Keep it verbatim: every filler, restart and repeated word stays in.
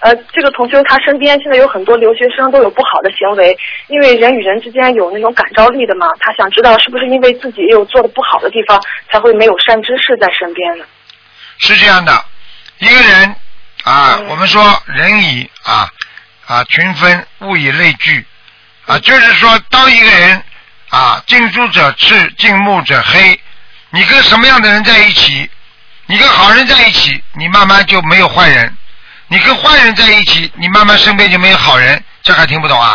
呃，这个同修他身边现在有很多留学生都有不好的行为，因为人与人之间有那种感召力的嘛，他想知道是不是因为自己也有做的不好的地方，才会没有善知识在身边呢？ 是这样的，一个人啊， 嗯、 我们说人以啊啊群分，物以类聚啊，就是说当一个人啊近朱者赤，近墨者黑，你跟什么样的人在一起，你跟好人在一起，你慢慢就没有坏人。你跟坏人在一起，你慢慢身边就没有好人，这还听不懂啊？